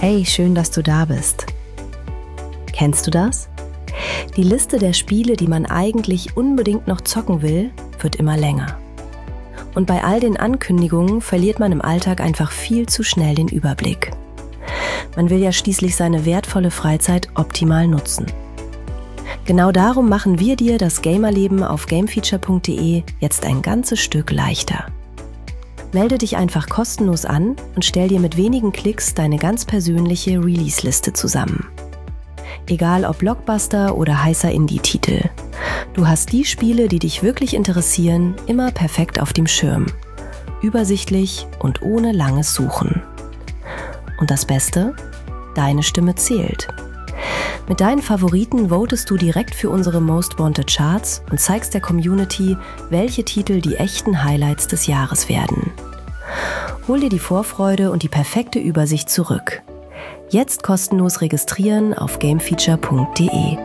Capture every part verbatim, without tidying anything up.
Hey, schön, dass du da bist. Kennst du das? Die Liste der Spiele, die man eigentlich unbedingt noch zocken will, wird immer länger. Und bei all den Ankündigungen verliert man im Alltag einfach viel zu schnell den Überblick. Man will ja schließlich seine wertvolle Freizeit optimal nutzen. Genau darum machen wir dir das Gamerleben auf gamefeature punkt de jetzt ein ganzes Stück leichter. Melde dich einfach kostenlos an und stell dir mit wenigen Klicks deine ganz persönliche Release-Liste zusammen. Egal ob Blockbuster oder heißer Indie-Titel. Du hast die Spiele, die dich wirklich interessieren, immer perfekt auf dem Schirm. Übersichtlich und ohne langes Suchen. Und das Beste? Deine Stimme zählt. Mit deinen Favoriten votest du direkt für unsere Most Wanted Charts und zeigst der Community, welche Titel die echten Highlights des Jahres werden. Hol dir die Vorfreude und die perfekte Übersicht zurück. Jetzt kostenlos registrieren auf gamefeature punkt de.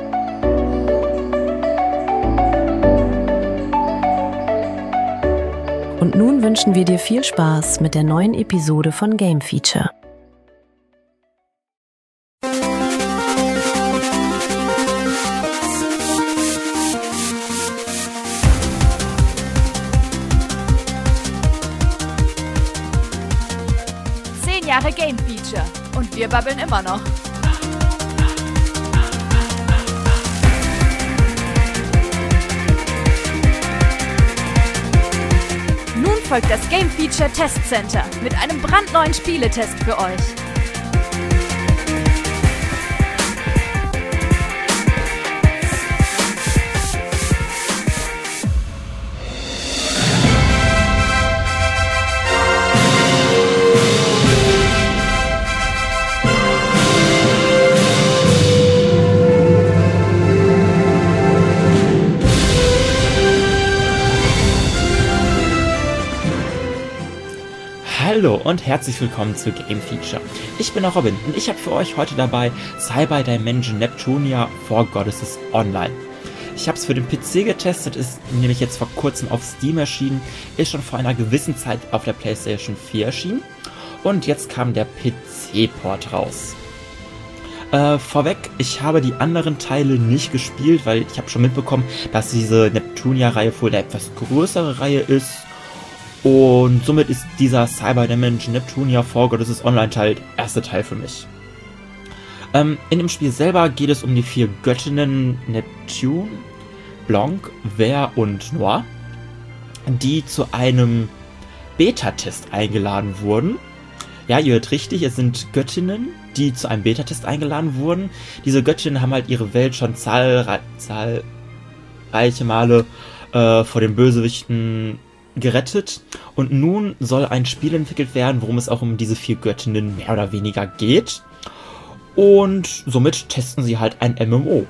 Und nun wünschen wir dir viel Spaß mit der neuen Episode von Game Feature. Jahre Game Feature und wir babbeln immer noch. Nun folgt das Game Feature Test Center mit einem brandneuen Spieletest für euch. Hallo und herzlich willkommen zu Game Feature. Ich bin auch Robin und ich habe für euch heute dabei Cyber Dimension Neptunia Four Goddesses Online. Ich habe es für den P C getestet, ist nämlich jetzt vor kurzem auf Steam erschienen, ist schon vor einer gewissen Zeit auf der PlayStation vier erschienen und jetzt kam der P C-Port raus. Äh, vorweg, ich habe die anderen Teile nicht gespielt, weil ich habe schon mitbekommen, dass diese Neptunia-Reihe wohl eine etwas größere Reihe ist. Und somit ist dieser Cyber Dimension Neptunia Four Goddesses Online-Teil der erste Teil für mich. Ähm, in dem Spiel selber geht es um die vier Göttinnen Neptune, Blanc, Ver und Noir, die zu einem Beta-Test eingeladen wurden. Ja, ihr hört richtig, es sind Göttinnen, die zu einem Beta-Test eingeladen wurden. Diese Göttinnen haben halt ihre Welt schon zahlre- zahlreiche Male äh, vor den Bösewichten gerettet und nun soll ein Spiel entwickelt werden, worum es auch um diese vier Göttinnen mehr oder weniger geht und somit testen sie halt ein M M O.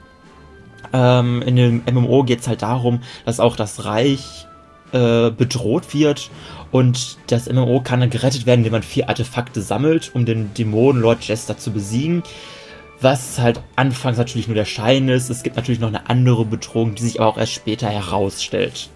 Ähm, in dem M M O geht es halt darum, dass auch das Reich äh, bedroht wird und das M M O kann dann gerettet werden, indem man vier Artefakte sammelt, um den Dämonen Lord Jester zu besiegen. Was halt anfangs natürlich nur der Schein ist. Es gibt natürlich noch eine andere Bedrohung, die sich aber auch erst später herausstellt.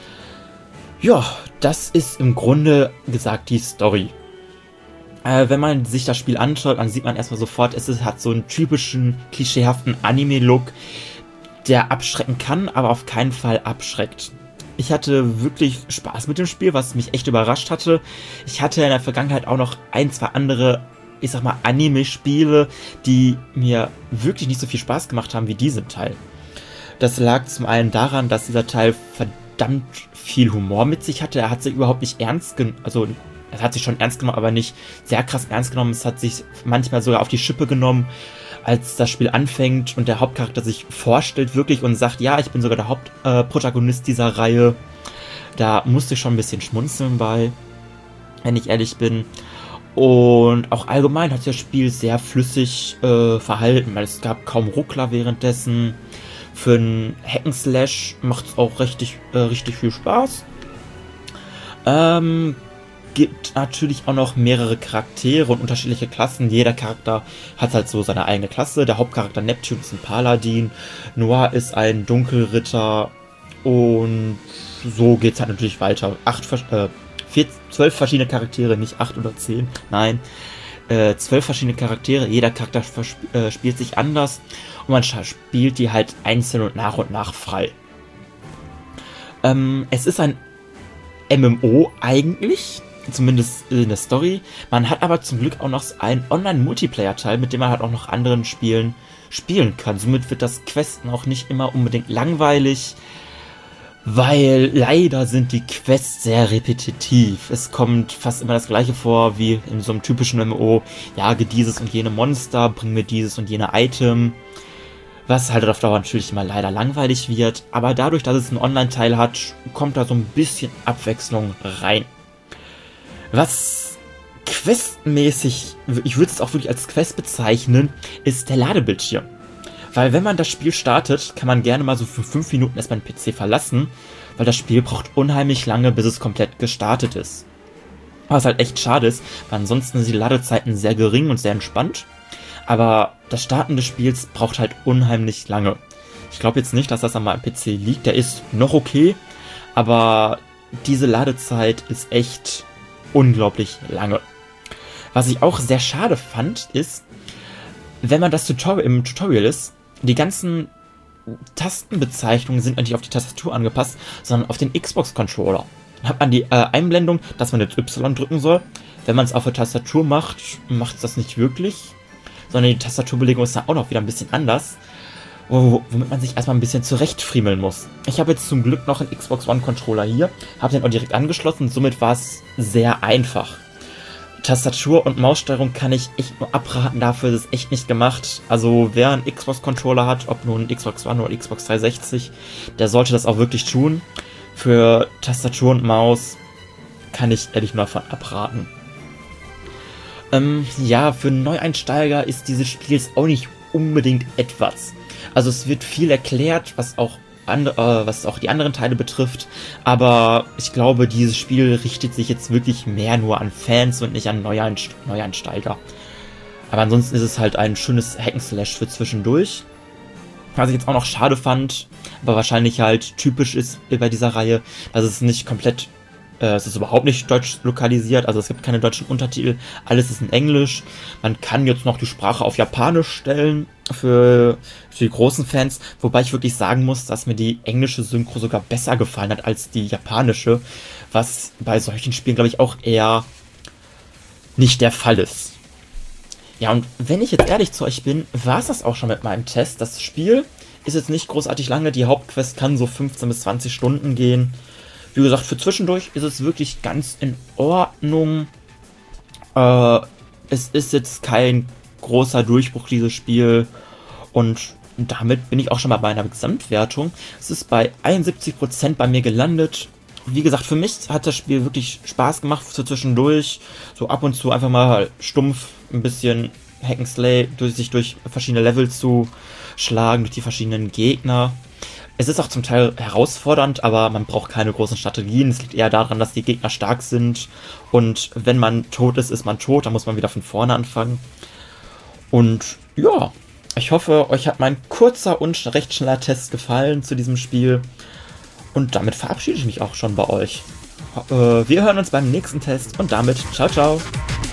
Ja, das ist im Grunde gesagt die Story. Äh, wenn man sich das Spiel anschaut, dann sieht man erstmal sofort, es ist, hat so einen typischen, klischeehaften Anime-Look, der abschrecken kann, aber auf keinen Fall abschreckt. Ich hatte wirklich Spaß mit dem Spiel, was mich echt überrascht hatte. Ich hatte in der Vergangenheit auch noch ein, zwei andere, ich sag mal, Anime-Spiele, die mir wirklich nicht so viel Spaß gemacht haben wie diesen Teil. Das lag zum einen daran, dass dieser Teil verdammt viel Humor mit sich hatte. Er hat sich überhaupt nicht ernst genommen, also er hat sich schon ernst genommen, aber nicht sehr krass ernst genommen. Es hat sich manchmal sogar auf die Schippe genommen, als das Spiel anfängt und der Hauptcharakter sich vorstellt wirklich und sagt, ja, ich bin sogar der Hauptprotagonist äh, dieser Reihe. Da musste ich schon ein bisschen schmunzeln bei, wenn ich ehrlich bin. Und auch allgemein hat sich das Spiel sehr flüssig äh, verhalten, weil es gab kaum Ruckler währenddessen. Für einen Hack'n'Slash macht es auch richtig, äh, richtig viel Spaß. Ähm, gibt natürlich auch noch mehrere Charaktere und unterschiedliche Klassen. Jeder Charakter hat halt so seine eigene Klasse. Der Hauptcharakter Neptune ist ein Paladin, Noir ist ein Dunkelritter und so geht es halt natürlich weiter. Acht, äh, vier, zwölf verschiedene Charaktere, nicht acht oder zehn, nein. äh, zwölf verschiedene Charaktere, jeder Charakter äh, spielt sich anders und man spielt die halt einzeln und nach und nach frei. Ähm, es ist ein M M O eigentlich, zumindest in der Story. Man hat aber zum Glück auch noch einen Online-Multiplayer-Teil, mit dem man halt auch noch anderen Spielen spielen kann. Somit wird das Questen auch nicht immer unbedingt langweilig, weil leider sind die Quests sehr repetitiv. Es kommt fast immer das gleiche vor wie in so einem typischen M M O. Jage dieses und jene Monster, bring mir dieses und jene Item. Was halt auf Dauer natürlich immer leider langweilig wird. Aber dadurch, dass es einen Online-Teil hat, kommt da so ein bisschen Abwechslung rein. Was questmäßig, ich würde es auch wirklich als Quest bezeichnen, ist der Ladebildschirm. Weil wenn man das Spiel startet, kann man gerne mal so für fünf Minuten erstmal den P C verlassen, weil das Spiel braucht unheimlich lange, bis es komplett gestartet ist. Was halt echt schade ist, weil ansonsten sind die Ladezeiten sehr gering und sehr entspannt. Aber das Starten des Spiels braucht halt unheimlich lange. Ich glaube jetzt nicht, dass das an meinem P C liegt, der ist noch okay, aber diese Ladezeit ist echt unglaublich lange. Was ich auch sehr schade fand, ist, wenn man das Tutorial im Tutorial ist, die ganzen Tastenbezeichnungen sind nicht auf die Tastatur angepasst, sondern auf den Xbox-Controller. Dann hat man die äh, Einblendung, dass man jetzt Y drücken soll. Wenn man es auf der Tastatur macht, macht es das nicht wirklich, sondern die Tastaturbelegung ist dann auch noch wieder ein bisschen anders, womit man sich erstmal ein bisschen zurechtfriemeln muss. Ich habe jetzt zum Glück noch einen Xbox One Controller hier, habe den auch direkt angeschlossen, somit war es sehr einfach. Tastatur- und Maussteuerung kann ich echt nur abraten, dafür ist es echt nicht gemacht. Also wer einen Xbox-Controller hat, ob nun Xbox One oder Xbox dreihundertsechzig, der sollte das auch wirklich tun. Für Tastatur und Maus kann ich ehrlich nur davon abraten. Ähm, ja, für Neueinsteiger ist dieses Spiel auch nicht unbedingt etwas. Also es wird viel erklärt, was auch andere, äh, was auch die anderen Teile betrifft, aber ich glaube, dieses Spiel richtet sich jetzt wirklich mehr nur an Fans und nicht an Neueinst- Neueinsteiger. Aber ansonsten ist es halt ein schönes Hack'n'Slash für zwischendurch. Was ich jetzt auch noch schade fand, aber wahrscheinlich halt typisch ist bei dieser Reihe, dass es nicht komplett, äh, es ist überhaupt nicht deutsch lokalisiert, also es gibt keine deutschen Untertitel, alles ist in Englisch. Man kann jetzt noch die Sprache auf Japanisch stellen für, für die großen Fans, wobei ich wirklich sagen muss, dass mir die englische Synchro sogar besser gefallen hat als die japanische, was bei solchen Spielen, glaube ich, auch eher nicht der Fall ist. Ja, und wenn ich jetzt ehrlich zu euch bin, war es das auch schon mit meinem Test. Das Spiel ist jetzt nicht großartig lange, die Hauptquest kann so fünfzehn bis zwanzig Stunden gehen. Wie gesagt, für zwischendurch ist es wirklich ganz in Ordnung. Äh, es ist jetzt kein großer Durchbruch, dieses Spiel. Und damit bin ich auch schon mal bei einer Gesamtwertung. Es ist bei einundsiebzig Prozent bei mir gelandet. Wie gesagt, für mich hat das Spiel wirklich Spaß gemacht für zwischendurch. So ab und zu einfach mal stumpf ein bisschen Hack'n'Slay, durch sich durch verschiedene Level zu schlagen, durch die verschiedenen Gegner. Es ist auch zum Teil herausfordernd, aber man braucht keine großen Strategien. Es liegt eher daran, dass die Gegner stark sind. Und wenn man tot ist, ist man tot. Dann muss man wieder von vorne anfangen. Und ja, ich hoffe, euch hat mein kurzer und recht schneller Test gefallen zu diesem Spiel. Und damit verabschiede ich mich auch schon bei euch. Wir hören uns beim nächsten Test und damit ciao, ciao.